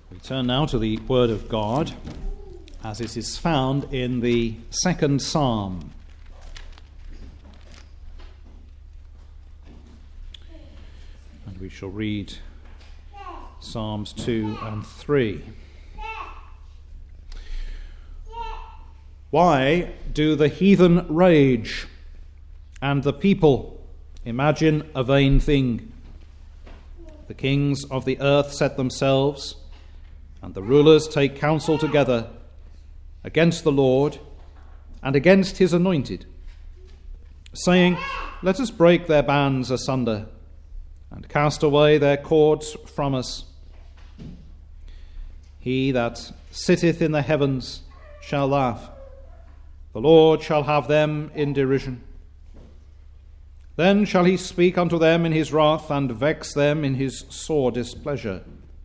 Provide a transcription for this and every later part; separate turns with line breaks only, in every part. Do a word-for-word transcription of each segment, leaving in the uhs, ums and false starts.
We turn now to the Word of God as it is found in the second Psalm. And we shall read Psalms two and three. Why do the heathen rage, and the people imagine a vain thing? The kings of the earth set themselves, and the rulers take counsel together against the Lord and against his anointed, saying, "Let us break their bands asunder and cast away their cords from us." He that sitteth in the heavens shall laugh. The Lord shall have them in derision. Then shall he speak unto them in his wrath, and vex them in his sore displeasure.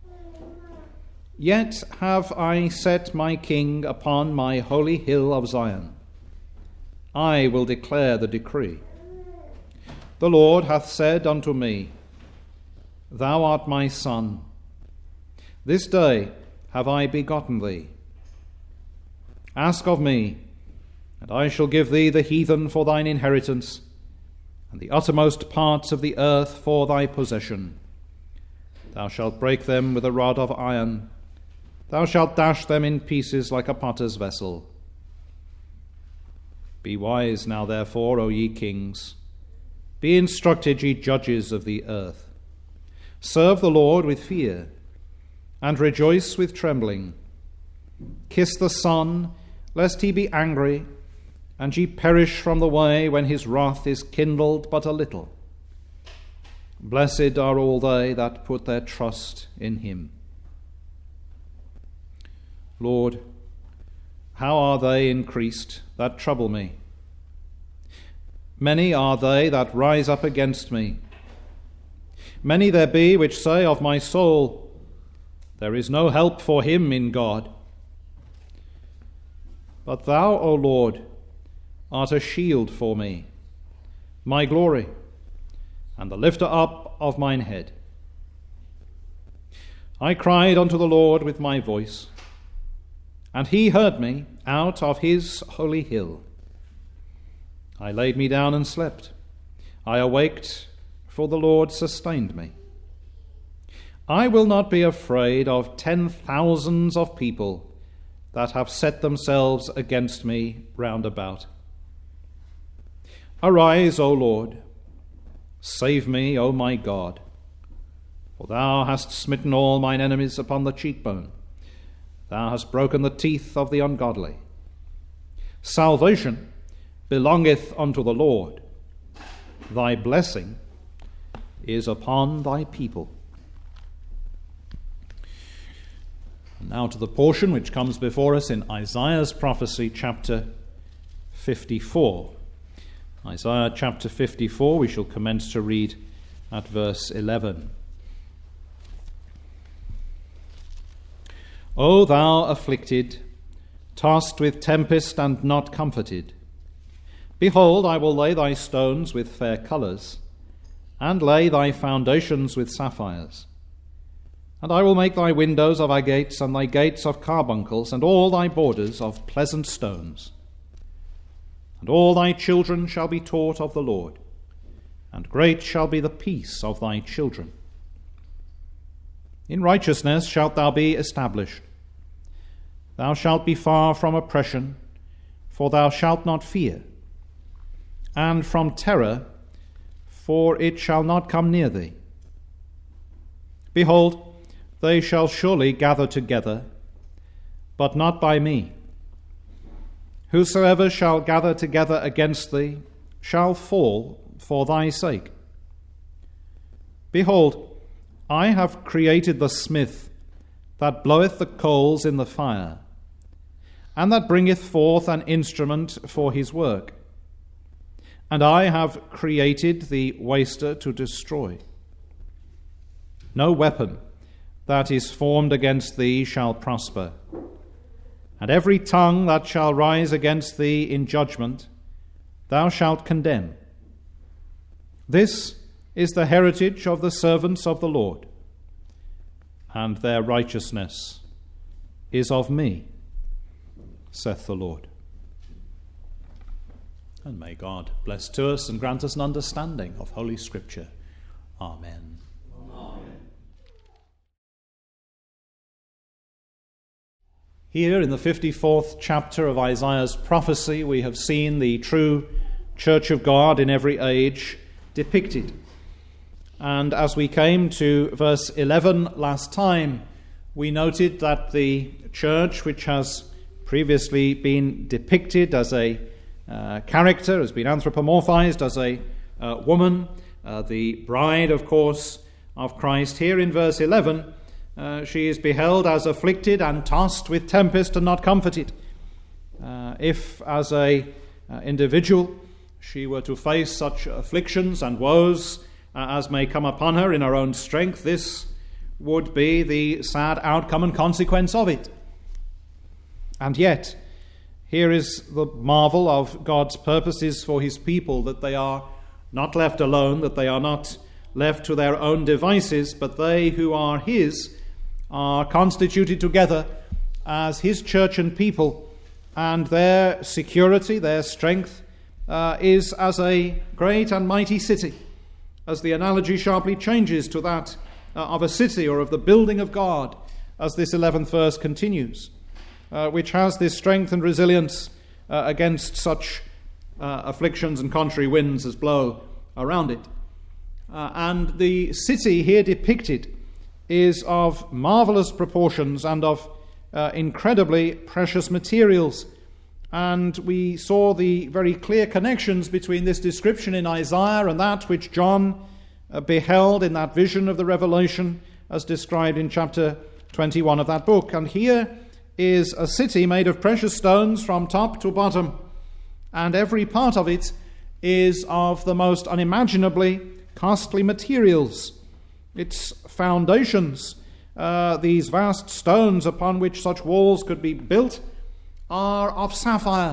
Yet have I set my king upon my holy hill of Zion. I will declare the decree. The Lord hath said unto me, Thou art my son. This day have I begotten thee. Ask of me, and I shall give thee the heathen for thine inheritance, and the uttermost parts of the earth for thy possession. Thou shalt break them with a rod of iron. Thou shalt dash them in pieces like a potter's vessel. Be wise now, therefore, O ye kings. Be instructed, ye judges of the earth. Serve the Lord with fear, and rejoice with trembling. Kiss the Son, lest he be angry, and ye perish from the way when his wrath is kindled but a little. Blessed are all they that put their trust in him. Lord, how are they increased that trouble me? Many are they that rise up against me. Many there be which say of my soul, There is no help for him in God. But thou, O Lord, art a shield for me, my glory, and the lifter up of mine head. I cried unto the Lord with my voice, and he heard me out of his holy hill. I laid me down and slept. I awaked, for the Lord sustained me. I will not be afraid of ten thousands of people that have set themselves against me round about. Arise, O Lord, save me, O my God, for thou hast smitten all mine enemies upon the cheekbone. Thou hast broken the teeth of the ungodly. Salvation belongeth unto the Lord. Thy blessing is upon thy people. And now to the portion which comes before us in Isaiah's prophecy, chapter fifty-four. Isaiah chapter fifty-four, we shall commence to read at verse eleven. O thou afflicted, tossed with tempest and not comforted, behold, I will lay thy stones with fair colours, and lay thy foundations with sapphires. And I will make thy windows of agates, and thy gates of carbuncles, and all thy borders of pleasant stones. And all thy children shall be taught of the Lord, and great shall be the peace of thy children. In righteousness shalt thou be established. Thou shalt be far from oppression, for thou shalt not fear, and from terror, for it shall not come near thee. Behold, they shall surely gather together, but not by me. Whosoever shall gather together against thee shall fall for thy sake. Behold, I have created the smith that bloweth the coals in the fire, and that bringeth forth an instrument for his work. And I have created the waster to destroy. No weapon that is formed against thee shall prosper, and every tongue that shall rise against thee in judgment thou shalt condemn. This is the heritage of the servants of the Lord, and their righteousness is of me, saith the Lord. And may God bless to us and grant us an understanding of Holy Scripture. Amen. Amen. Here in the fifty-fourth chapter of Isaiah's prophecy, we have seen the true Church of God in every age depicted. And as we came to verse eleven last time, we noted that the church, which has previously been depicted as a uh, character, has been anthropomorphized as a uh, woman, uh, the bride, of course, of Christ. Here in verse eleven, uh, she is beheld as afflicted and tossed with tempest and not comforted. Uh, if, as a uh, individual, she were to face such afflictions and woes uh, as may come upon her in her own strength, this would be the sad outcome and consequence of it. And yet, here is the marvel of God's purposes for his people, that they are not left alone, that they are not left to their own devices, but they who are his are constituted together as his church and people, and their security, their strength, uh, is as a great and mighty city, as the analogy sharply changes to that uh, of a city or of the building of God, as this eleventh verse continues, uh, which has this strength and resilience uh, against such uh, afflictions and contrary winds as blow around it. Uh, and the city here depicted is of marvelous proportions and of uh, incredibly precious materials. And we saw the very clear connections between this description in Isaiah and that which John uh, beheld in that vision of the Revelation as described in chapter twenty-one of that book. And here is a city made of precious stones from top to bottom, and every part of it is of the most unimaginably costly materials. Its foundations, uh, these vast stones upon which such walls could be built, are of sapphire.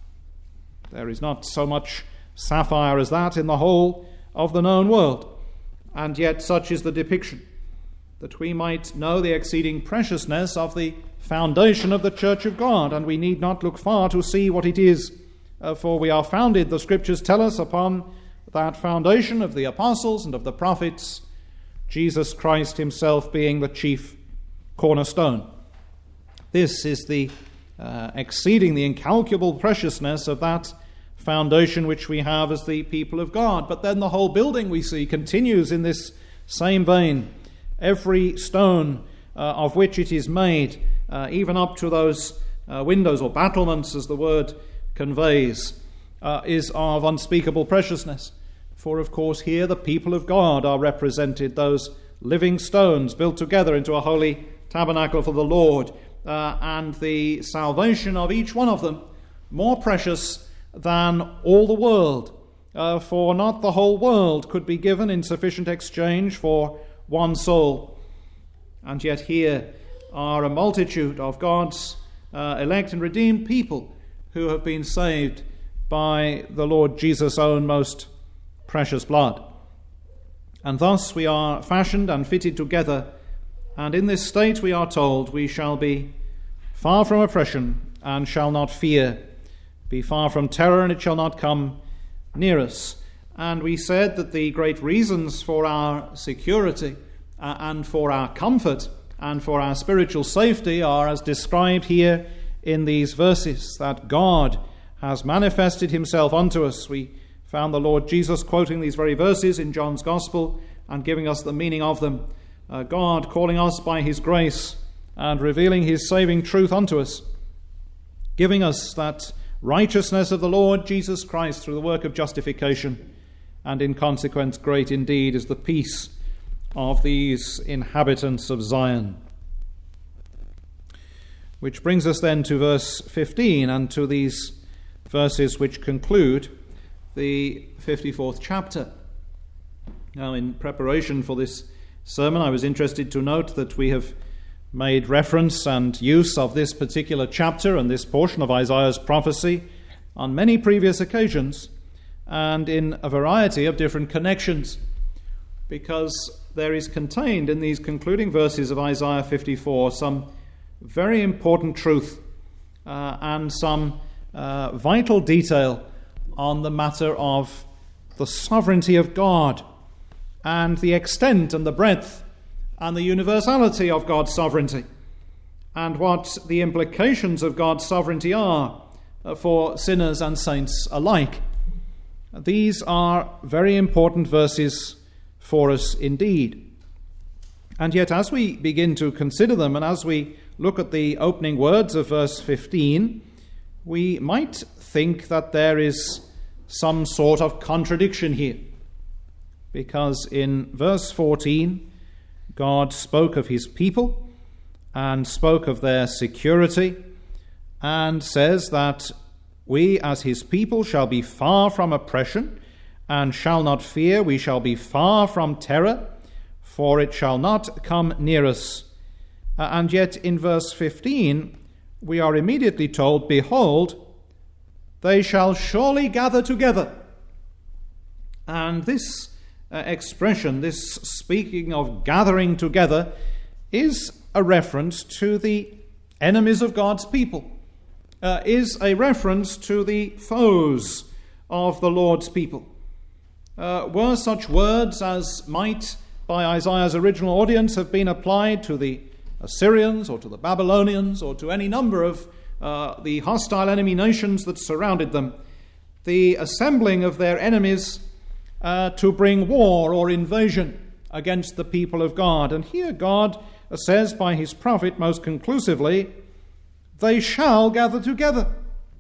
There is not so much sapphire as that in the whole of the known world, and yet such is the depiction, that we might know the exceeding preciousness of the foundation of the Church of God, and we need not look far to see what it is, uh, for we are founded, the Scriptures tell us, upon that foundation of the apostles and of the prophets, Jesus Christ himself being the chief cornerstone. This is the uh, exceeding the incalculable preciousness of that foundation which we have as the people of God. But then the whole building, we see, continues in this same vein. Every stone uh, of which it is made, uh, even up to those uh, windows or battlements, as the word conveys, uh, is of unspeakable preciousness. For, of course, here the people of God are represented, those living stones built together into a holy tabernacle for the Lord, uh, and the salvation of each one of them more precious than all the world. Uh, for not the whole world could be given in sufficient exchange for one soul. And yet here are a multitude of God's uh, elect and redeemed people who have been saved by the Lord Jesus' own most precious blood. And thus we are fashioned and fitted together, and in this state we are told we shall be far from oppression and shall not fear, be far from terror and it shall not come near us. And we said that the great reasons for our security uh, and for our comfort and for our spiritual safety are as described here in these verses, that God has manifested himself unto us. We found the Lord Jesus quoting these very verses in John's Gospel and giving us the meaning of them. Uh, God calling us by his grace and revealing his saving truth unto us, giving us that righteousness of the Lord Jesus Christ through the work of justification, and in consequence great indeed is the peace of these inhabitants of Zion. Which brings us then to verse fifteen and to these verses which conclude the fifty-fourth chapter. Now, in preparation for this sermon, I was interested to note that we have made reference and use of this particular chapter and this portion of Isaiah's prophecy on many previous occasions and in a variety of different connections. because there is contained in these concluding verses of Isaiah fifty-four some very important truth uh, and some uh, vital detail on the matter of the sovereignty of God and the extent and the breadth and the universality of God's sovereignty, and what the implications of God's sovereignty are for sinners and saints alike. These are very important verses for us indeed. And yet, as we begin to consider them, and as we look at the opening words of verse fifteen, we might think that there is some sort of contradiction here. Because in verse fourteen, God spoke of his people and spoke of their security, and says that we as his people shall be far from oppression and shall not fear. We shall be far from terror, for it shall not come near us. Uh, and yet in verse fifteen, we are immediately told, behold, they shall surely gather together. And this uh, expression, this speaking of gathering together, is a reference to the enemies of God's people, uh, is a reference to the foes of the Lord's people. Uh, were such words as might, by Isaiah's original audience, have been applied to the Assyrians or to the Babylonians or to any number of uh, the hostile enemy nations that surrounded them, the assembling of their enemies uh, to bring war or invasion against the people of God. And here God says by his prophet most conclusively, they shall gather together.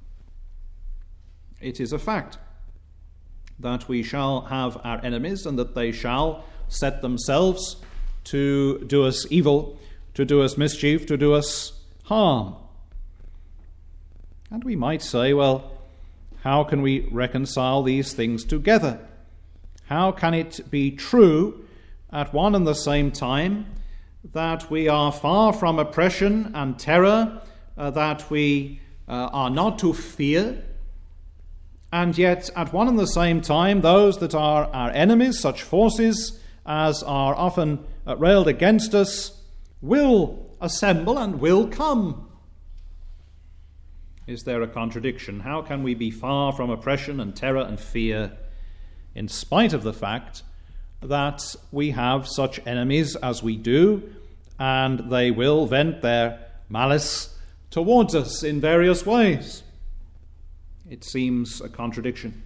It is a fact that we shall have our enemies and that they shall set themselves to do us evil, to do us mischief, to do us harm. And we might say, well, how can we reconcile these things together? How can it be true at one and the same time that we are far from oppression and terror, uh, that we uh, are not to fear, and yet at one and the same time those that are our enemies, such forces as are often uh, railed against us, will assemble and will come? Is there a contradiction? How can we be far from oppression and terror and fear in spite of the fact that we have such enemies as we do, and they will vent their malice towards us in various ways? It seems a contradiction.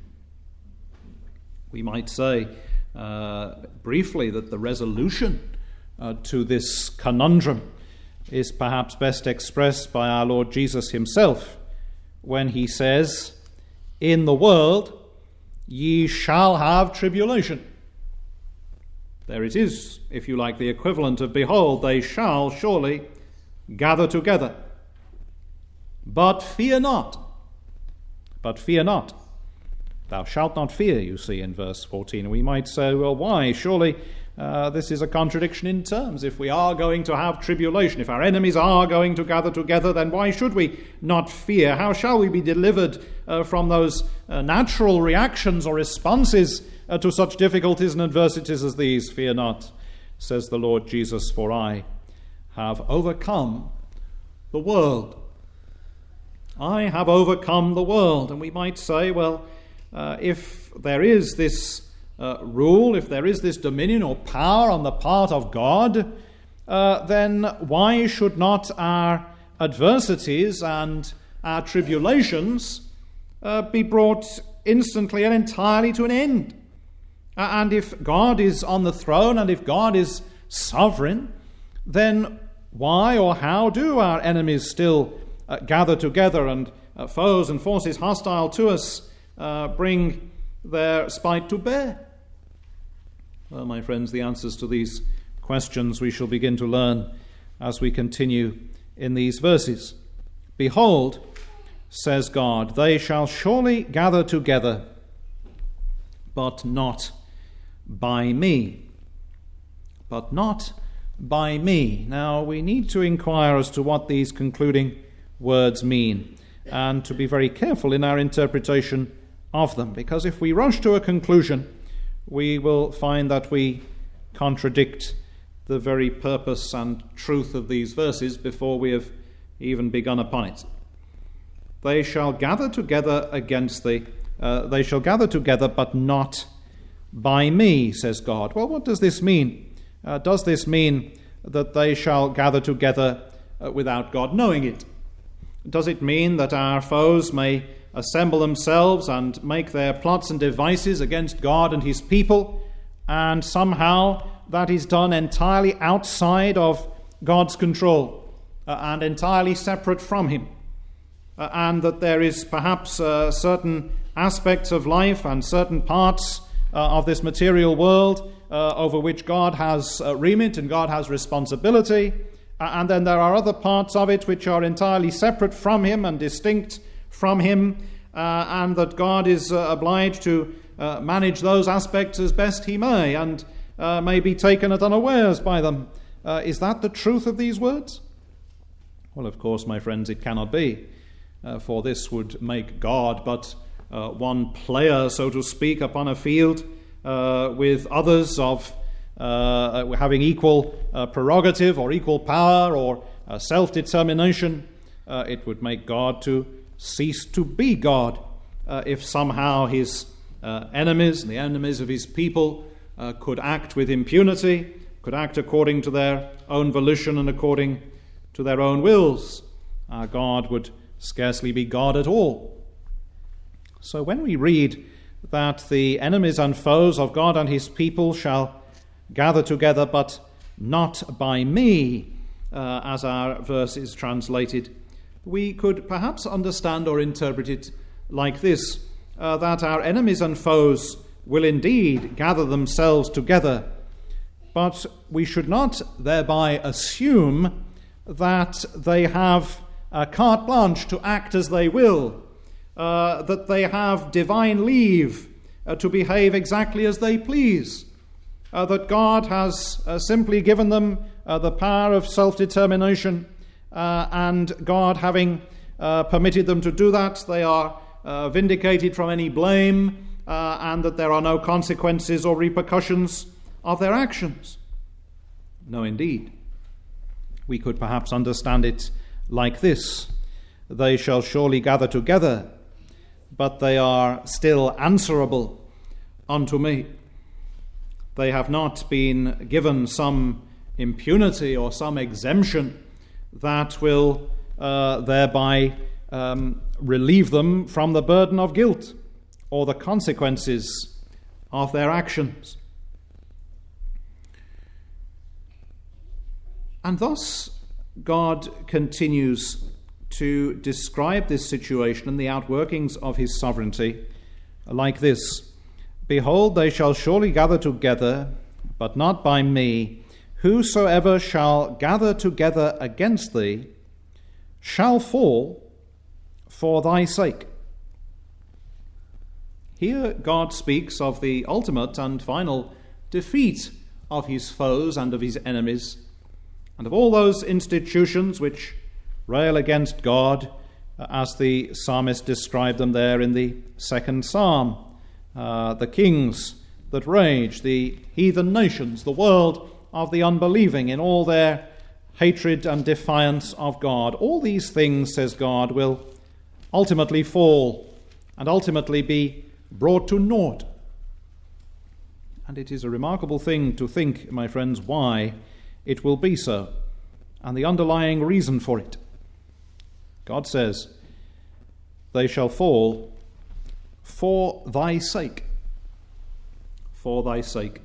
We might say uh, briefly that the resolution uh, to this conundrum is perhaps best expressed by our Lord Jesus himself when he says, "In the world ye shall have tribulation." There it is, if you like, the equivalent of, behold, they shall surely gather together. But fear not. But fear not. Thou shalt not fear, you see, in verse fourteen. We might say, well, why? Surely uh, this is a contradiction in terms. If we are going to have tribulation, if our enemies are going to gather together, then why should we not fear? How shall we be delivered uh, from those uh, natural reactions or responses uh, to such difficulties and adversities as these? Fear not, says the Lord Jesus, for I have overcome the world. I have overcome the world. And we might say, well, uh, if there is this uh, rule, if there is this dominion or power on the part of God, uh, then why should not our adversities and our tribulations uh, be brought instantly and entirely to an end? Uh, and if God is on the throne and if God is sovereign, then why or how do our enemies still Uh, gather together, and uh, foes and forces hostile to us uh, bring their spite to bear? Well, my friends, the answers to these questions we shall begin to learn as we continue in these verses. Behold, says God, they shall surely gather together, but not by me. But not by me. Now, we need to inquire as to what these concluding words mean, and to be very careful in our interpretation of them, because if we rush to a conclusion, we will find that we contradict the very purpose and truth of these verses before we have even begun upon it. They shall gather together against thee. Uh, they shall gather together, but not by me, says God. Well, what does this mean? Uh, does this mean that they shall gather together uh, without God knowing it? Does it mean that our foes may assemble themselves and make their plots and devices against God and his people, and somehow that is done entirely outside of God's control uh, and entirely separate from him? Uh, and that there is perhaps uh, certain aspects of life and certain parts uh, of this material world uh, over which God has uh, remit and God has responsibility, uh, and then there are other parts of it which are entirely separate from him and distinct from him, uh, and that God is uh, obliged to uh, manage those aspects as best he may, and uh, may be taken at unawares by them. Uh, is that the truth of these words? Well, of course, my friends, it cannot be. Uh, for this would make God but uh, one player, so to speak, upon a field uh, with others of uh, having equal uh, prerogative or equal power or uh, self-determination. Uh, it would make God to cease to be God uh, if somehow his uh, enemies and the enemies of his people uh, could act with impunity, could act according to their own volition and according to their own wills. Our God would scarcely be God at all. So when we read that the enemies and foes of God and his people shall gather together, but not by me, uh, as our verse is translated, we could perhaps understand or interpret it like this, uh, that our enemies and foes will indeed gather themselves together, but we should not thereby assume that they have a carte blanche to act as they will, uh, that they have divine leave uh, to behave exactly as they please, uh, that God has uh, simply given them uh, the power of self-determination, uh, and God having uh, permitted them to do that, they are uh, vindicated from any blame, uh, and that there are no consequences or repercussions of their actions. No, indeed. We could perhaps understand it like this: they shall surely gather together, but they are still answerable unto me. They have not been given some impunity or some exemption that will uh, thereby um, relieve them from the burden of guilt or the consequences of their actions. And thus God continues to describe this situation and the outworkings of his sovereignty like this: behold, they shall surely gather together, but not by me. Whosoever shall gather together against thee shall fall for thy sake. Here God speaks of the ultimate and final defeat of his foes and of his enemies, and of all those institutions which rail against God, uh, as the psalmist described them there in the second psalm. Uh, the kings that rage, the heathen nations, the world of the unbelieving in all their hatred and defiance of God. All these things, says God, will ultimately fall and ultimately be brought to naught. And it is a remarkable thing to think, my friends, why it will be so, and the underlying reason for it. God says, they shall fall for thy sake. For thy sake.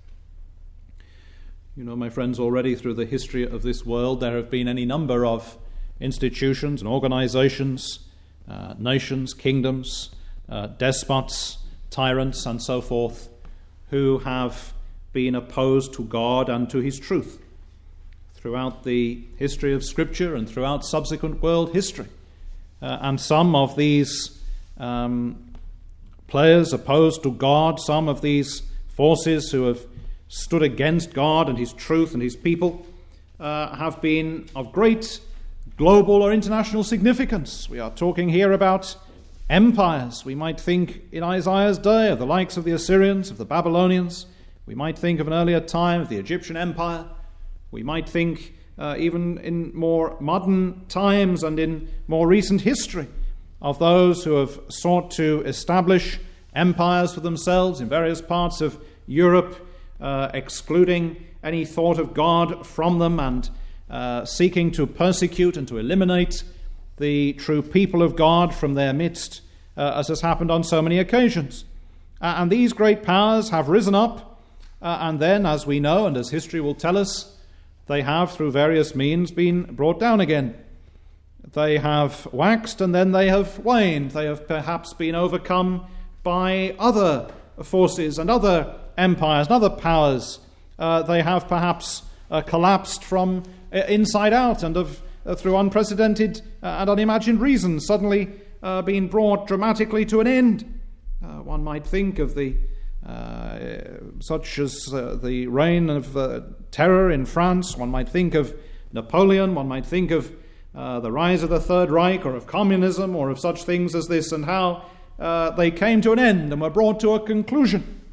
You know, my friends, already through the history of this world, there have been any number of institutions and organizations, uh, nations, kingdoms, uh, despots, tyrants, and so forth, who have been opposed to God and to his truth throughout the history of Scripture and throughout subsequent world history. Uh, and some of these um, players opposed to God, some of these forces who have stood against God and his truth and his people, uh, have been of great global or international significance. We are talking here about empires. We might think in Isaiah's day of the likes of the Assyrians, of the Babylonians, We might think of an earlier time of the Egyptian Empire. We might think uh, even in more modern times and in more recent history of those who have sought to establish empires for themselves in various parts of Europe, uh, excluding any thought of God from them and uh, seeking to persecute and to eliminate the true people of God from their midst, uh, as has happened on so many occasions. Uh, and these great powers have risen up, uh, and then, as we know, and as history will tell us, they have, through various means, been brought down again. They have waxed, and then they have waned. They have perhaps been overcome by other forces and other empires and other powers. Uh, they have perhaps uh, collapsed from uh, inside out and have, uh, through unprecedented uh, and unimagined reasons, suddenly uh, been brought dramatically to an end. Uh, one might think of the uh, such as uh, the reign of uh, terror in France. One might think of Napoleon. One might think of uh, the rise of the Third Reich, or of communism, or of such things as this, and how uh, they came to an end and were brought to a conclusion.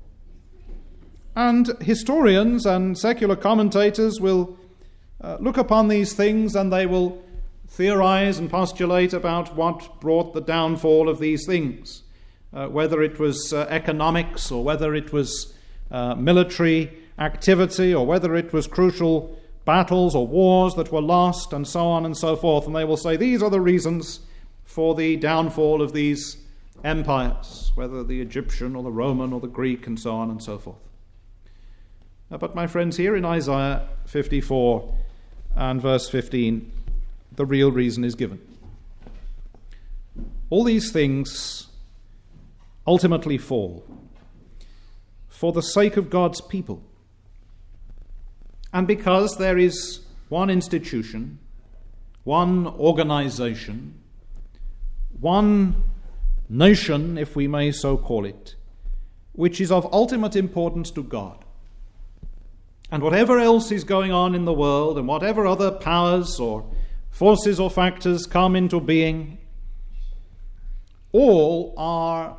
And historians and secular commentators will uh, look upon these things, and they will theorize and postulate about what brought the downfall of these things. Uh, whether it was uh, economics, or whether it was uh, military activity, or whether it was crucial battles or wars that were lost, and so on and so forth. And they will say these are the reasons for the downfall of these empires, whether the Egyptian or the Roman or the Greek, and so on and so forth. Uh, but my friends, here in Isaiah fifty-four and verse fifteen, the real reason is given. All these things ultimately fall for the sake of God's people, and because there is one institution, one organization, one nation, if we may so call it, which is of ultimate importance to God. And whatever else is going on in the world, and whatever other powers or forces or factors come into being, all are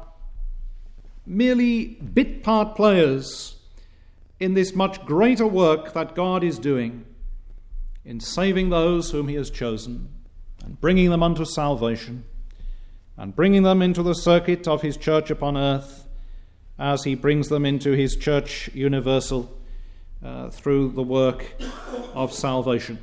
merely bit part players in this much greater work that God is doing in saving those whom he has chosen and bringing them unto salvation and bringing them into the circuit of his church upon earth as he brings them into his church universal uh, through the work of salvation.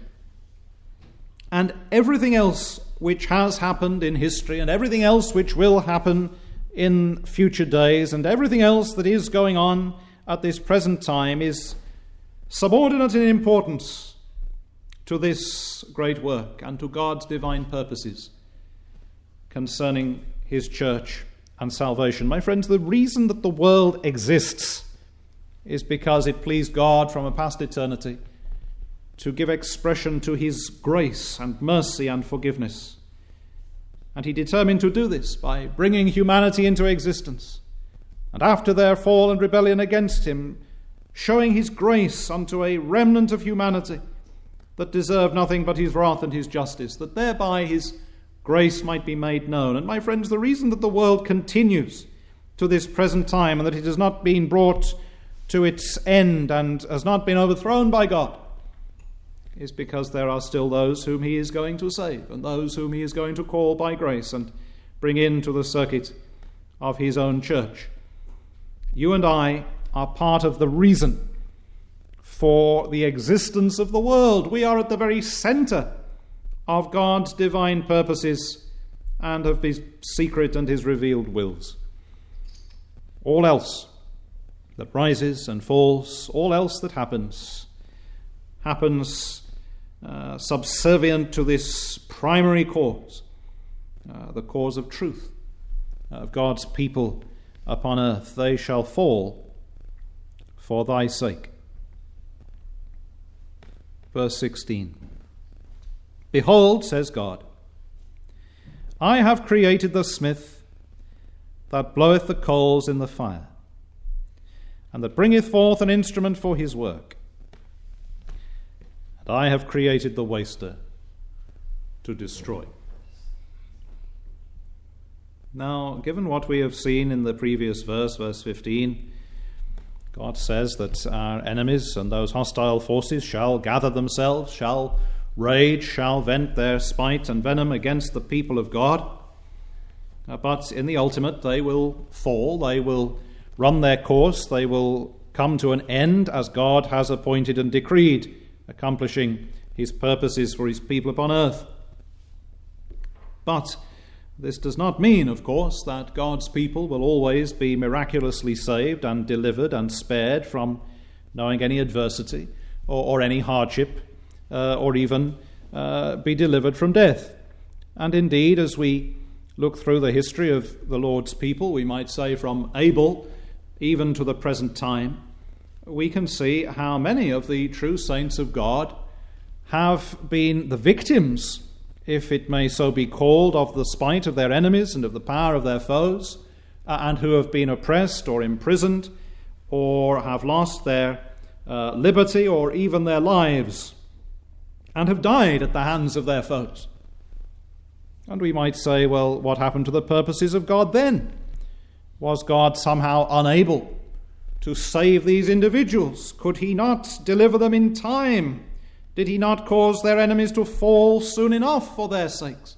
And everything else which has happened in history, and everything else which will happen in future days, and everything else that is going on at this present time, is subordinate in importance to this great work and to God's divine purposes concerning his church and salvation. My friends, the reason that the world exists is because it pleased God from a past eternity to give expression to his grace and mercy and forgiveness. And he determined to do this by bringing humanity into existence, and after their fall and rebellion against him, showing his grace unto a remnant of humanity that deserved nothing but his wrath and his justice, that thereby his grace might be made known. And my friends, the reason that the world continues to this present time, and that it has not been brought to its end and has not been overthrown by God, is because there are still those whom he is going to save, and those whom he is going to call by grace and bring into the circuit of his own church. You and I are part of the reason for the existence of the world. We are at the very center of God's divine purposes and of his secret and his revealed wills. All else that rises and falls, all else that happens, happens uh, subservient to this primary cause, uh, the cause of truth, uh, of God's people upon earth. They shall fall for thy sake. Verse sixteen. Behold, says God, I have created the smith that bloweth the coals in the fire, and that bringeth forth an instrument for his work. And I have created the waster to destroy. Now, given what we have seen in the previous verse, verse fifteen, God says that our enemies and those hostile forces shall gather themselves, shall rage, shall vent their spite and venom against the people of God. Uh, but in the ultimate, they will fall, they will run their course, they will come to an end as God has appointed and decreed, accomplishing his purposes for his people upon earth. But this does not mean, of course, that God's people will always be miraculously saved and delivered and spared from knowing any adversity or, or any hardship, uh, or even uh, be delivered from death. And indeed, as we look through the history of the Lord's people, we might say from Abel even to the present time, we can see how many of the true saints of God have been the victims, if it may so be called, of the spite of their enemies and of the power of their foes, uh, and who have been oppressed or imprisoned or have lost their uh, liberty or even their lives and have died at the hands of their foes. And we might say, well, what happened to the purposes of God then? Was God somehow unable to save these individuals? Could he not deliver them in time? Did he not cause their enemies to fall soon enough for their sakes?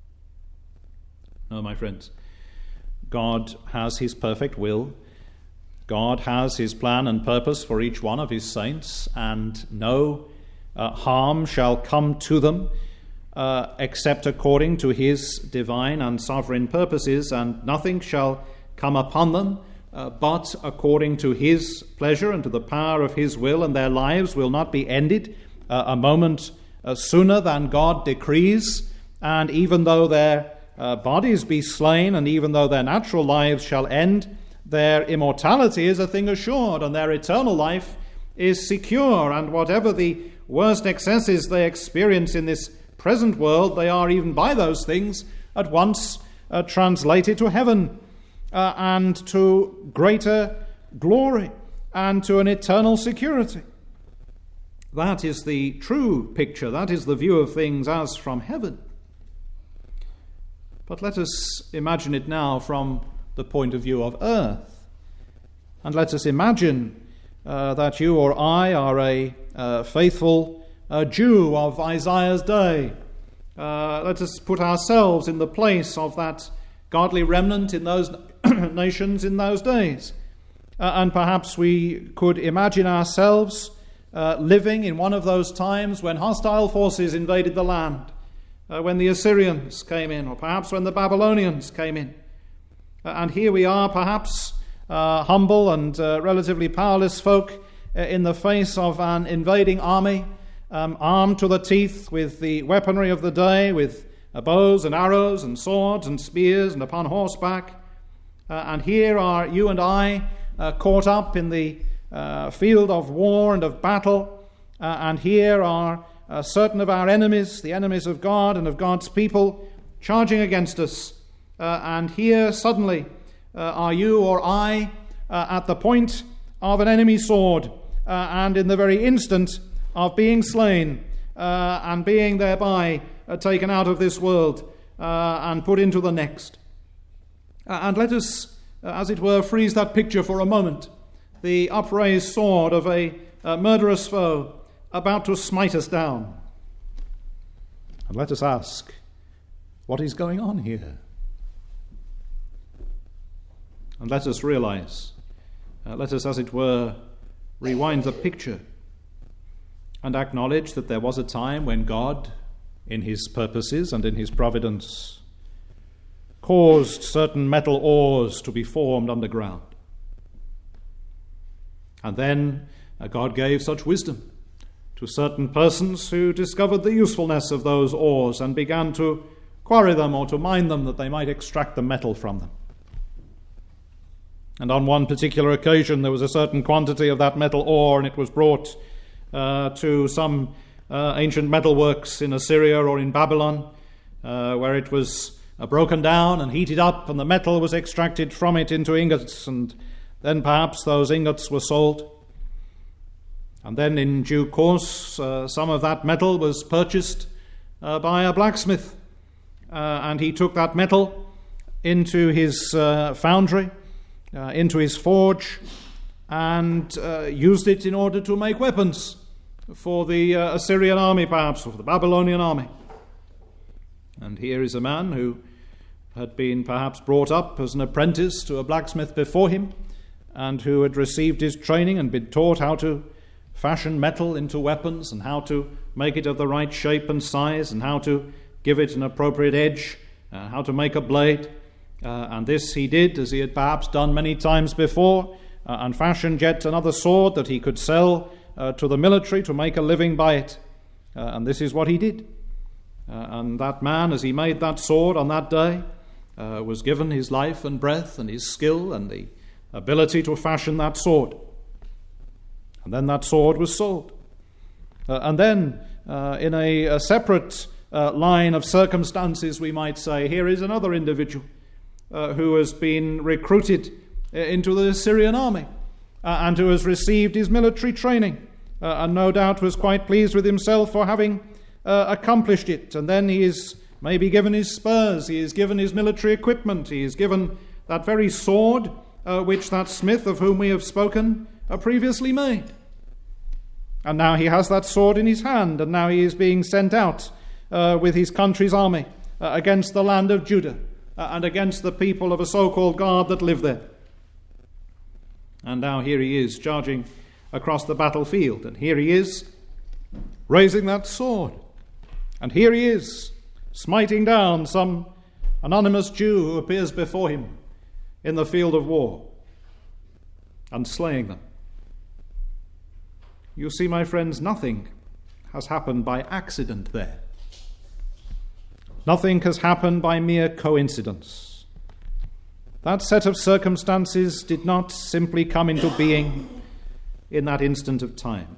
No, my friends. God has his perfect will. God has his plan and purpose for each one of his saints, and no uh, harm shall come to them uh, except according to his divine and sovereign purposes, and nothing shall come upon them uh, but according to his pleasure and to the power of his will, and their lives will not be ended uh, a moment uh, sooner than God decrees. And even though their uh, bodies be slain, and even though their natural lives shall end, their immortality is a thing assured, and their eternal life is secure. And whatever the worst excesses they experience in this present world, they are, even by those things, at once uh, translated to heaven uh, and to greater glory and to an eternal security. That is the true picture. That is the view of things as from heaven. But let us imagine it now from the point of view of earth. And let us imagine uh, that you or I are a uh, faithful uh, Jew of Isaiah's day. Uh, let us put ourselves in the place of that godly remnant in those nations in those days. Uh, and perhaps we could imagine ourselves uh, living in one of those times when hostile forces invaded the land, uh, when the Assyrians came in, or perhaps when the Babylonians came in. Uh, and here we are, perhaps uh, humble and uh, relatively powerless folk uh, in the face of an invading army, um, armed to the teeth with the weaponry of the day, with uh, bows and arrows and swords and spears, and upon horseback. Uh, and here are you and I uh, caught up in the uh, field of war and of battle. Uh, and here are uh, certain of our enemies, the enemies of God and of God's people, charging against us. Uh, and here suddenly uh, are you or I uh, at the point of an enemy sword, uh, and in the very instant of being slain uh, and being thereby uh, taken out of this world uh, and put into the next. Uh, and let us, uh, as it were, freeze that picture for a moment. The upraised sword of a, a murderous foe about to smite us down. And let us ask, what is going on here? And let us realize, uh, let us, as it were, rewind the picture and acknowledge that there was a time when God, in his purposes and in his providence, caused certain metal ores to be formed underground. And then uh, God gave such wisdom to certain persons who discovered the usefulness of those ores and began to quarry them or to mine them that they might extract the metal from them. And on one particular occasion there was a certain quantity of that metal ore, and it was brought uh, to some uh, ancient metalworks in Assyria or in Babylon, uh, where it was uh, broken down and heated up, and the metal was extracted from it into ingots, and then perhaps those ingots were sold. And then in due course uh, some of that metal was purchased uh, by a blacksmith, uh, and he took that metal into his uh, foundry, Uh, into his forge, and uh, used it in order to make weapons for the uh, Assyrian army, perhaps, or for the Babylonian army. And here is a man who had been perhaps brought up as an apprentice to a blacksmith before him, and who had received his training and been taught how to fashion metal into weapons, and how to make it of the right shape and size, and how to give it an appropriate edge, uh, how to make a blade. Uh, and this he did, as he had perhaps done many times before, uh, and fashioned yet another sword that he could sell uh, to the military to make a living by it. Uh, and this is what he did. Uh, and that man, as he made that sword on that day, uh, was given his life and breath and his skill and the ability to fashion that sword. And then that sword was sold. Uh, and then, uh, in a, a separate uh, line of circumstances, we might say, here is another individual uh, who has been recruited into the Assyrian army uh, and who has received his military training uh, and no doubt was quite pleased with himself for having uh, accomplished it. And then he is maybe given his spurs, he is given his military equipment, he is given that very sword uh, which that smith of whom we have spoken uh, previously made. And now he has that sword in his hand, and now he is being sent out uh, with his country's army uh, against the land of Judah uh, and against the people of a so-called God that live there. And now here he is charging across the battlefield, and here he is raising that sword, and here he is smiting down some anonymous Jew who appears before him in the field of war and slaying them. You see, my friends, nothing has happened by accident there. Nothing has happened by mere coincidence. That set of circumstances did not simply come into being in that instant of time.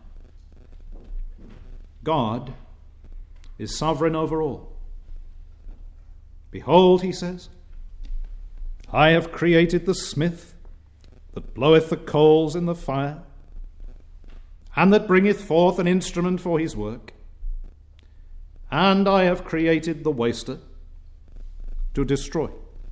God is sovereign over all. Behold, he says, I have created the smith that bloweth the coals in the fire, and that bringeth forth an instrument for his work. And I have created the waster to destroy.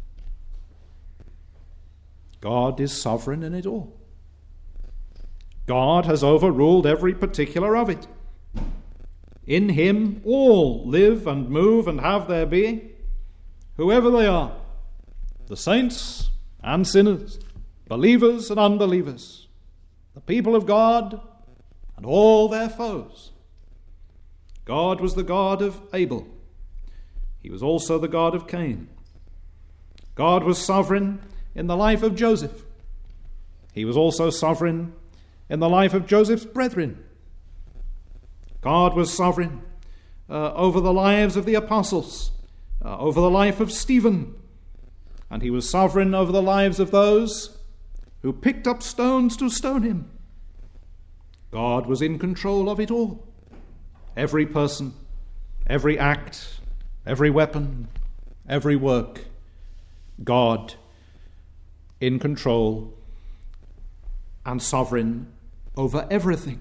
God is sovereign in it all. God has overruled every particular of it. In him all live and move and have their being, whoever they are, the saints and sinners, believers and unbelievers, the people of God and all their foes. God was the God of Abel. He was also the God of Cain. God was sovereign in the life of Joseph. He was also sovereign in the life of Joseph's brethren. God was sovereign uh, over the lives of the apostles, uh, over the life of Stephen, and he was sovereign over the lives of those who picked up stones to stone him. God was in control of it all. Every person, every act, every weapon, every work. God in control and sovereign over everything.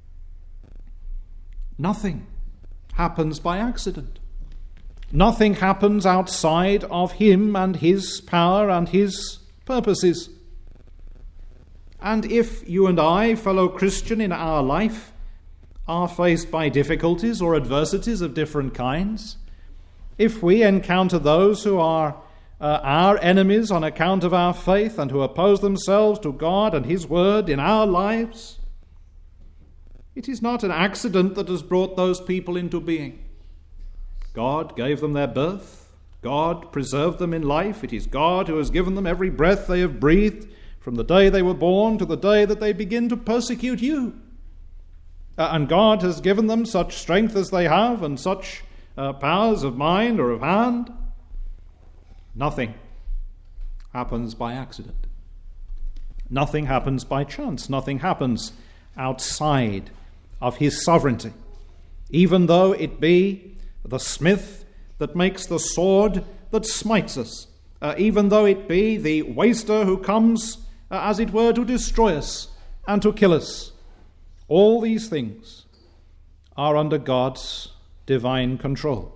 Nothing happens by accident. Nothing happens outside of him and his power and his purposes. And if you and I, fellow Christian, in our life are faced by difficulties or adversities of different kinds, if we encounter those who are uh, our enemies on account of our faith and who oppose themselves to God and his word in our lives, it is not an accident that has brought those people into being. God gave them their birth. God preserved them in life. It is God who has given them every breath they have breathed from the day they were born to the day that they begin to persecute you. Uh, and God has given them such strength as they have and such uh, powers of mind or of hand. Nothing happens by accident. Nothing happens by chance. Nothing happens outside of his sovereignty. Even though it be the smith that makes the sword that smites us, uh, even though it be the waster who comes, uh, as it were, to destroy us and to kill us, all these things are under God's divine control.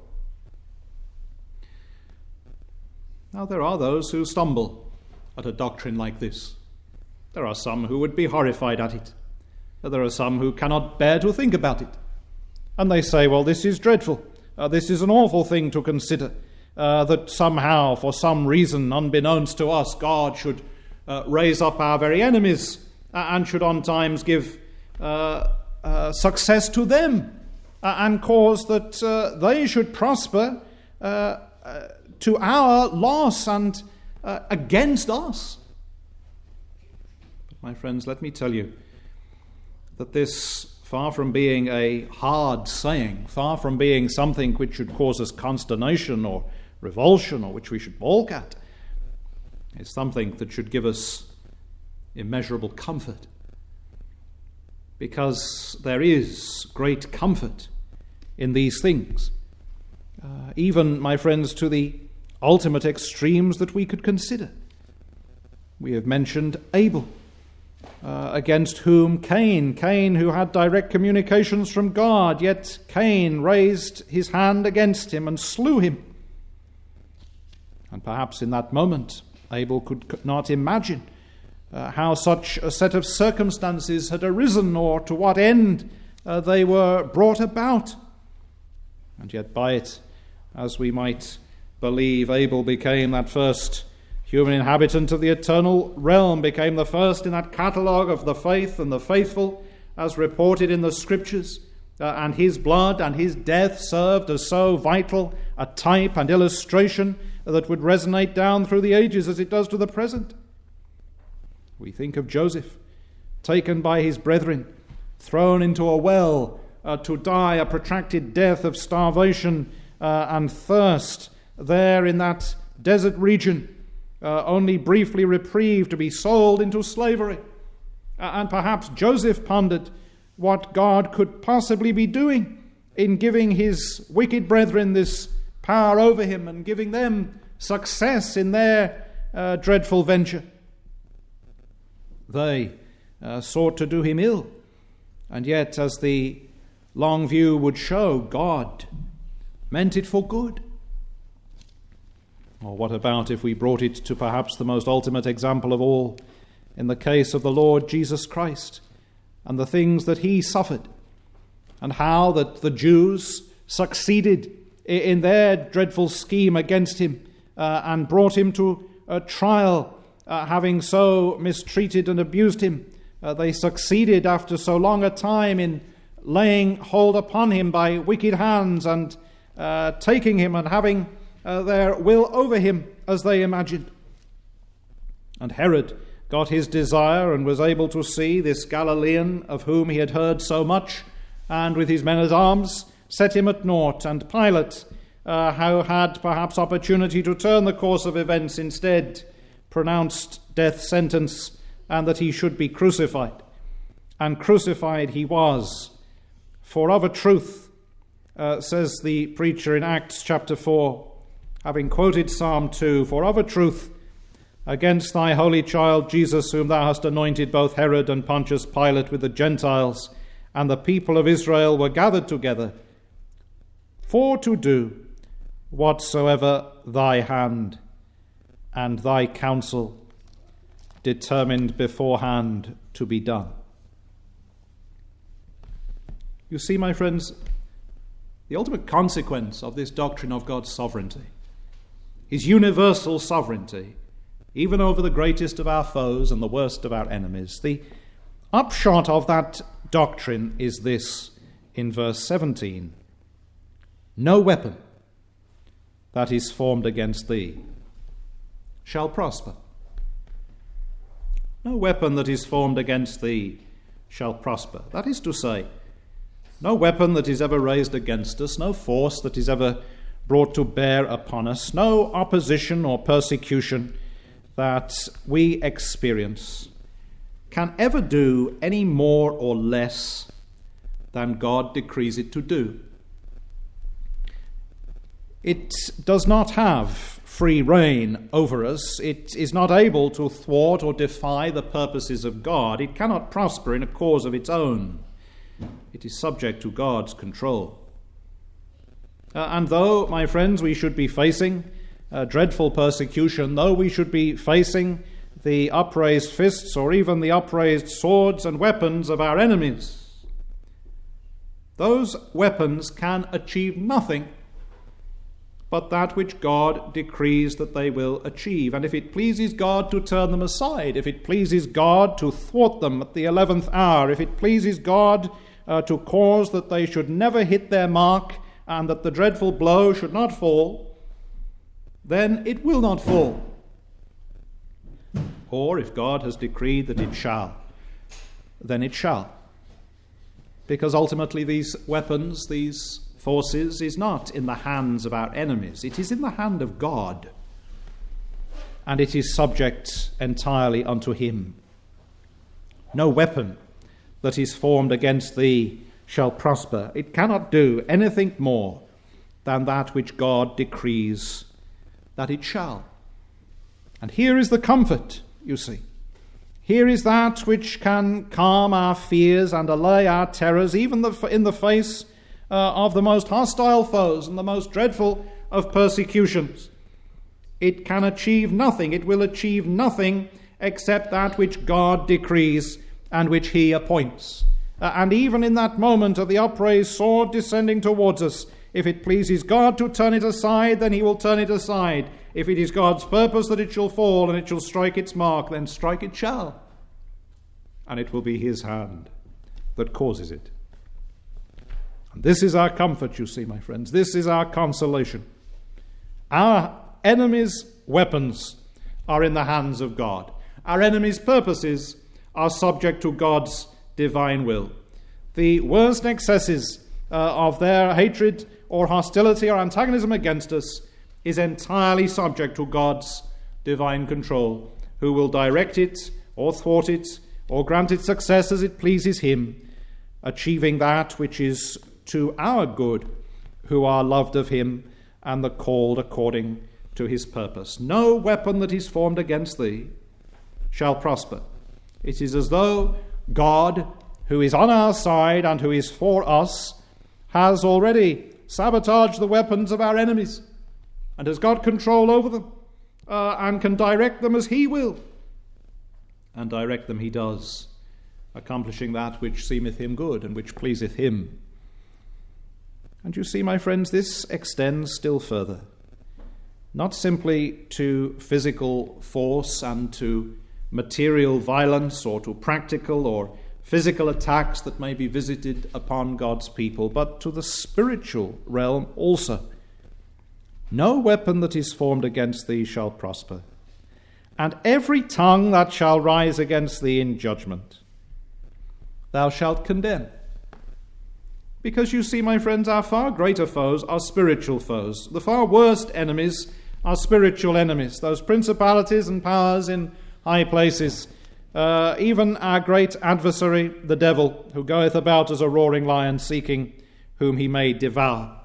Now, there are those who stumble at a doctrine like this. There are some who would be horrified at it. There are some who cannot bear to think about it. And they say, well, this is dreadful. Uh, this is an awful thing to consider. Uh, that somehow, for some reason, unbeknownst to us, God should uh, raise up our very enemies uh, and should on times give uh, uh, success to them uh, and cause that uh, they should prosper uh, uh, to our loss and uh, against us. But my friends, let me tell you that this, far from being a hard saying, far from being something which should cause us consternation or revulsion or which we should balk at, is something that should give us immeasurable comfort. Because there is great comfort in these things, uh, even, my friends, to the ultimate extremes that we could consider. We have mentioned Abel, uh, against whom Cain, Cain who had direct communications from God, yet Cain raised his hand against him and slew him. And perhaps in that moment, Abel could not imagine uh, how such a set of circumstances had arisen or to what end uh, they were brought about. And yet by it, as we might believe, Abel became that first human inhabitant of the eternal realm, became the first in that catalogue of the faith and the faithful as reported in the Scriptures. Uh, and his blood and his death served as so vital a type and illustration that would resonate down through the ages as it does to the present. We think of Joseph, taken by his brethren, thrown into a well uh, to die a protracted death of starvation uh, and thirst there in that desert region, uh, only briefly reprieved to be sold into slavery. Uh, and perhaps Joseph pondered what God could possibly be doing in giving his wicked brethren this power over him and giving them success in their uh, dreadful venture. They uh, sought to do him ill, and yet, as the long view would show, God meant it for good. Or what about if we brought it to perhaps the most ultimate example of all, in the case of the Lord Jesus Christ, and the things that he suffered, and how that the Jews succeeded in their dreadful scheme against him uh, and brought him to a trial, uh, having so mistreated and abused him. Uh, they succeeded after so long a time in laying hold upon him by wicked hands and uh, taking him and having uh, their will over him, as they imagined. And Herod got his desire and was able to see this Galilean of whom he had heard so much, and with his men-at-arms set him at naught. And Pilate, uh, who had perhaps opportunity to turn the course of events, instead pronounced death sentence and that he should be crucified. And crucified he was. For of a truth, uh, says the preacher in Acts chapter four, having quoted Psalm two, for of a truth, against thy holy child Jesus, whom thou hast anointed, both Herod and Pontius Pilate with the Gentiles and the people of Israel were gathered together for to do whatsoever thy hand and thy counsel determined beforehand to be done. You see, my friends, the ultimate consequence of this doctrine of God's sovereignty, his universal sovereignty, even over the greatest of our foes and the worst of our enemies. The upshot of that doctrine is this in verse seventeen. No weapon that is formed against thee shall prosper. No weapon that is formed against thee shall prosper. That is to say, no weapon that is ever raised against us, no force that is ever brought to bear upon us, no opposition or persecution that we experience can ever do any more or less than God decrees it to do. It does not have free rein over us. It is not able to thwart or defy the purposes of God. It cannot prosper in a cause of its own. It is subject to God's control. Uh, and though, my friends, we should be facing uh, dreadful persecution, though we should be facing the upraised fists or even the upraised swords and weapons of our enemies. Those weapons can achieve nothing but that which God decrees that they will achieve. And if it pleases God to turn them aside, if it pleases God to thwart them at the eleventh hour, if it pleases God uh, to cause that they should never hit their mark and that the dreadful blow should not fall, then it will not fall. Or if God has decreed that it shall, then it shall. Because ultimately these weapons, these forces, is not in the hands of our enemies. It is in the hand of God. And it is subject entirely unto him. No weapon that is formed against thee shall prosper. It cannot do anything more than that which God decrees that it shall. And here is the comfort, you see. Here is that which can calm our fears and allay our terrors, even in the face uh, of the most hostile foes and the most dreadful of persecutions. It can achieve nothing. It will achieve nothing except that which God decrees and which he appoints. Uh, and even in that moment of the upraised sword descending towards us, if it pleases God to turn it aside, then he will turn it aside. If it is God's purpose that it shall fall and it shall strike its mark, then strike it shall. And it will be his hand that causes it. And this is our comfort, you see, my friends. This is our consolation. Our enemies' weapons are in the hands of God. Our enemies' purposes are subject to God's divine will. The worst excesses uh, of their hatred or hostility or antagonism against us is entirely subject to God's divine control, who will direct it or thwart it or grant it success as it pleases him, achieving that which is to our good, who are loved of him and the called according to his purpose. No weapon that is formed against thee shall prosper. It is as though God, who is on our side and who is for us, has already sabotaged the weapons of our enemies and has got control over them uh, and can direct them as he will. And direct them he does, accomplishing that which seemeth him good and which pleaseth him. And you see, my friends, this extends still further, not simply to physical force and to material violence or to practical or physical attacks that may be visited upon God's people, but to the spiritual realm also. No weapon that is formed against thee shall prosper, and every tongue that shall rise against thee in judgment thou shalt condemn. Because you see, my friends, our far greater foes are spiritual foes. The far worst enemies are spiritual enemies, those principalities and powers in high places. Uh, even our great adversary, the devil, who goeth about as a roaring lion, seeking whom he may devour.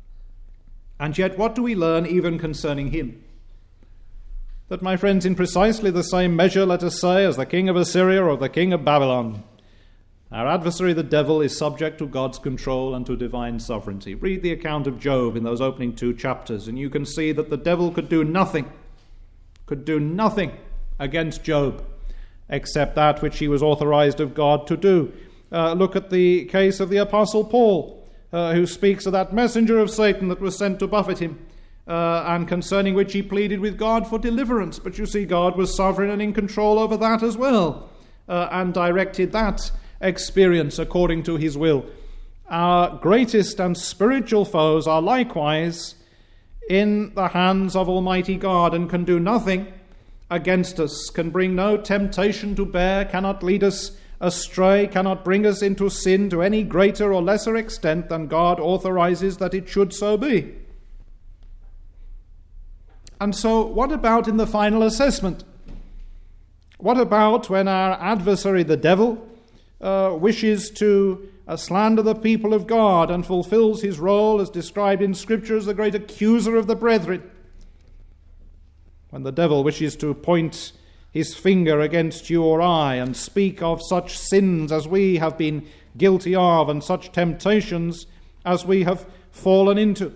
And yet what do we learn even concerning him? That, my friends, in precisely the same measure, let us say, as the king of Assyria or the king of Babylon, our adversary, the devil, is subject to God's control and to divine sovereignty. Read the account of Job in those opening two chapters, and you can see that the devil could do nothing, could do nothing against Job, except that which he was authorized of God to do. Uh, look at the case of the Apostle Paul, uh, who speaks of that messenger of Satan that was sent to buffet him, uh, and concerning which he pleaded with God for deliverance. But you see, God was sovereign and in control over that as well, uh, and directed that experience according to his will. Our greatest and spiritual foes are likewise in the hands of Almighty God, and can do nothing against us, can bring no temptation to bear, cannot lead us astray, cannot bring us into sin to any greater or lesser extent than God authorizes that it should so be. And so what about in the final assessment? What about when our adversary, the devil, uh, wishes to uh, slander the people of God and fulfills his role as described in Scripture as the great accuser of the brethren? When the devil wishes to point his finger against you or I and speak of such sins as we have been guilty of and such temptations as we have fallen into.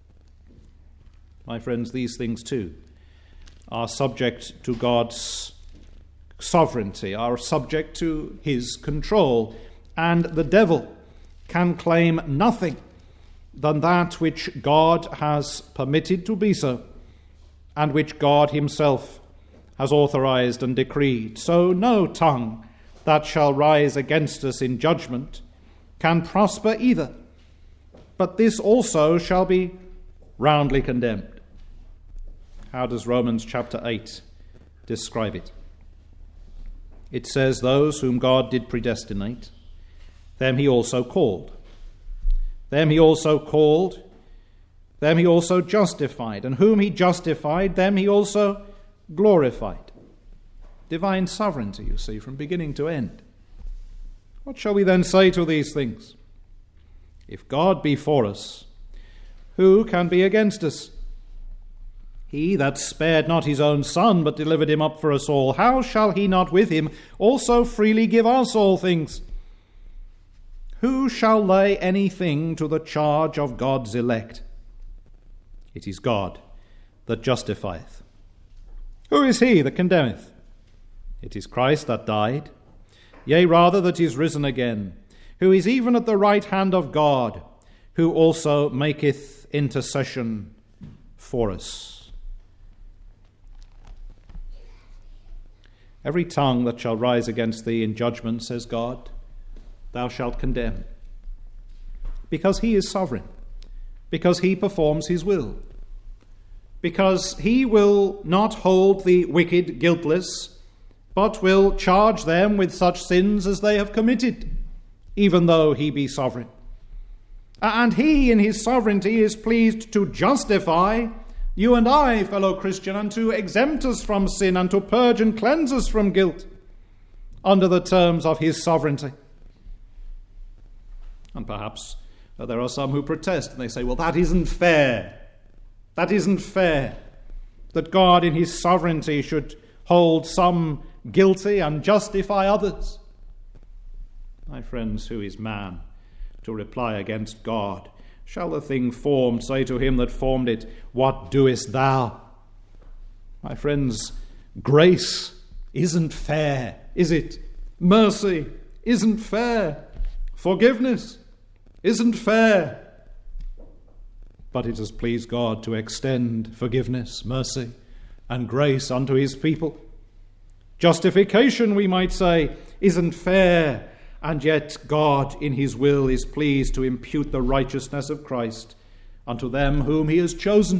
My friends, these things too are subject to God's sovereignty are subject to his control, and the devil can claim nothing than that which God has permitted to be so, and which God himself has authorized and decreed. So no tongue that shall rise against us in judgment can prosper either, but this also shall be roundly condemned. How does Romans chapter eight describe it? It says, those whom God did predestinate, them he also called. Them he also called, them he also justified. And whom he justified, them he also glorified. Divine sovereignty, you see, from beginning to end. What shall we then say to these things? If God be for us, who can be against us? He that spared not his own Son, but delivered him up for us all, how shall he not with him also freely give us all things? Who shall lay anything to the charge of God's elect? It is God that justifieth. Who is he that condemneth? It is Christ that died, yea, rather that is risen again, who is even at the right hand of God, who also maketh intercession for us. Every tongue that shall rise against thee in judgment, says God, thou shalt condemn. Because he is sovereign. Because he performs his will. Because he will not hold the wicked guiltless, but will charge them with such sins as they have committed, even though he be sovereign. And he in his sovereignty is pleased to justify you and I, fellow Christian, and to exempt us from sin and to purge and cleanse us from guilt under the terms of his sovereignty. And perhaps uh, there are some who protest and they say, well, that isn't fair. That isn't fair that God in his sovereignty should hold some guilty and justify others. My friends, who is man to reply against God? Shall the thing formed say to him that formed it, what doest thou? My friends, grace isn't fair, is it? Mercy isn't fair. Forgiveness isn't fair. But it has pleased God to extend forgiveness, mercy, and grace unto his people. Justification, we might say, isn't fair. And yet God in his will is pleased to impute the righteousness of Christ unto them whom he has chosen.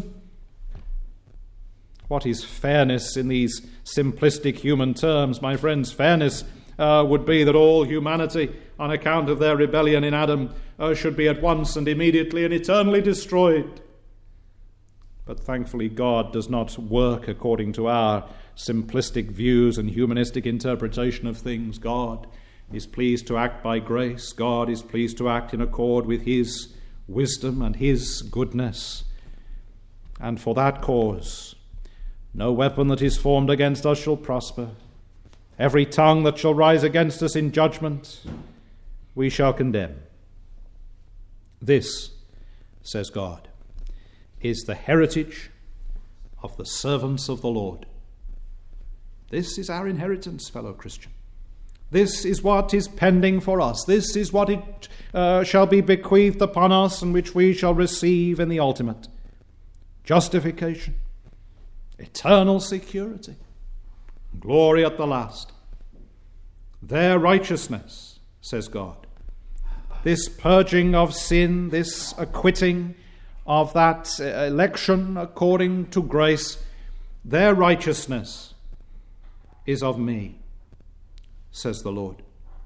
What is fairness in these simplistic human terms, my friends? Fairness uh, would be that all humanity, on account of their rebellion in Adam, uh, should be at once and immediately and eternally destroyed. But thankfully God does not work according to our simplistic views and humanistic interpretation of things. God is pleased to act by grace. God is pleased to act in accord with his wisdom and his goodness. And for that cause, no weapon that is formed against us shall prosper. Every tongue that shall rise against us in judgment, we shall condemn. This, says God, is the heritage of the servants of the Lord. This is our inheritance, fellow Christian. This is what is pending for us. This is what it uh, shall be bequeathed upon us, and which we shall receive in the ultimate. Justification, eternal security, glory at the last. Their righteousness, says God. This purging of sin, this acquitting of that election according to grace, their righteousness is of me, says the Lord.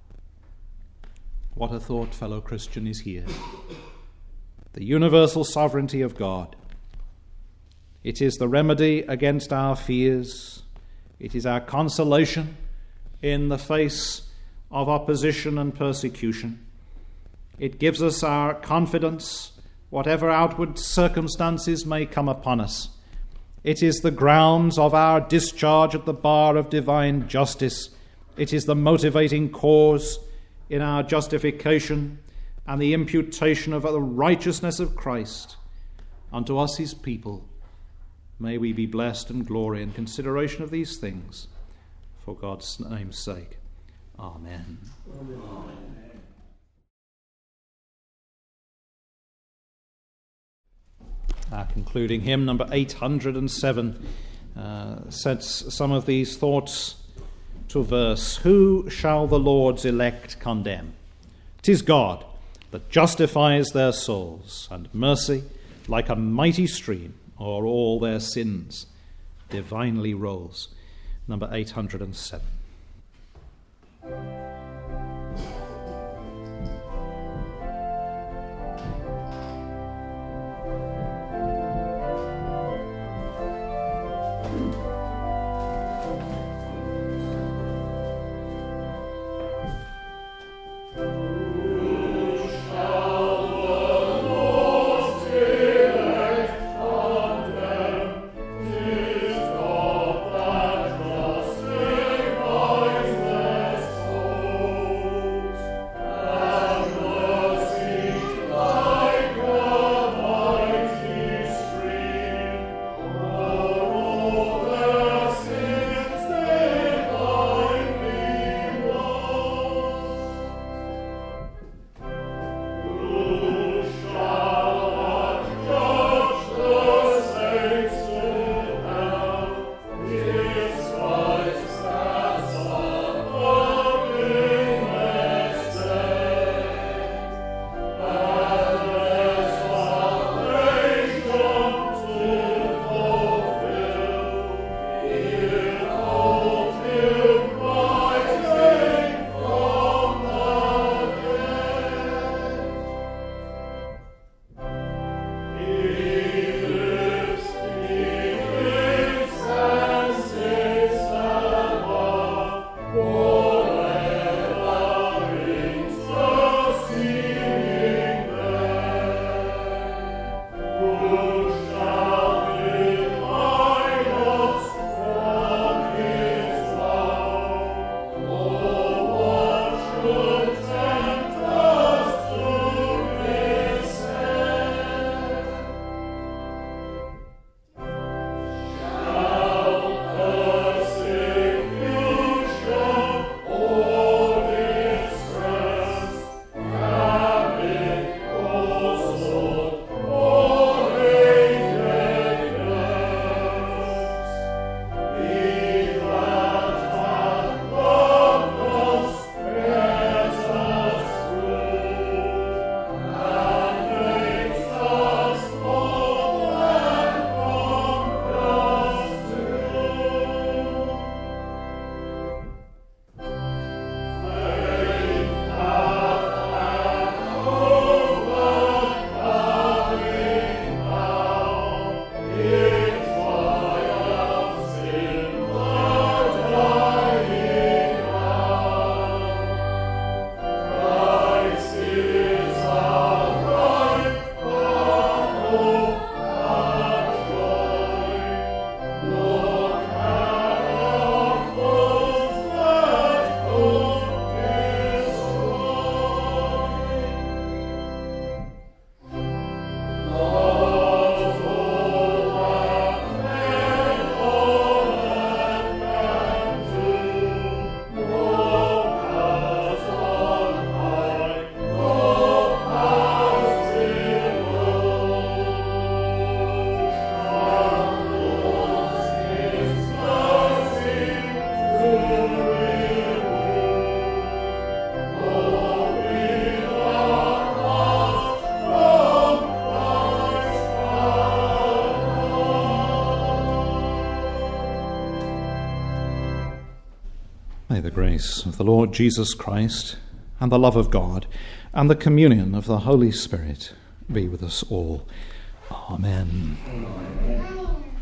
What a thought, fellow Christian, is here. The universal sovereignty of God. It is the remedy against our fears. It is our consolation in the face of opposition and persecution. It gives us our confidence, whatever outward circumstances may come upon us. It is the grounds of our discharge at the bar of divine justice. It is the motivating cause in our justification and the imputation of the righteousness of Christ unto us, his people. May we be blessed and glory in consideration of these things for God's name's sake. Amen. Amen. Our concluding hymn, number eight hundred seven, uh, sets some of these thoughts to verse. Who shall the Lord's elect condemn? 'Tis God that justifies their souls, and mercy, like a mighty stream, o'er all their sins divinely rolls. Number eight hundred seven. May the grace of the Lord Jesus Christ and the love of God and the communion of the Holy Spirit be with us all. Amen. Amen.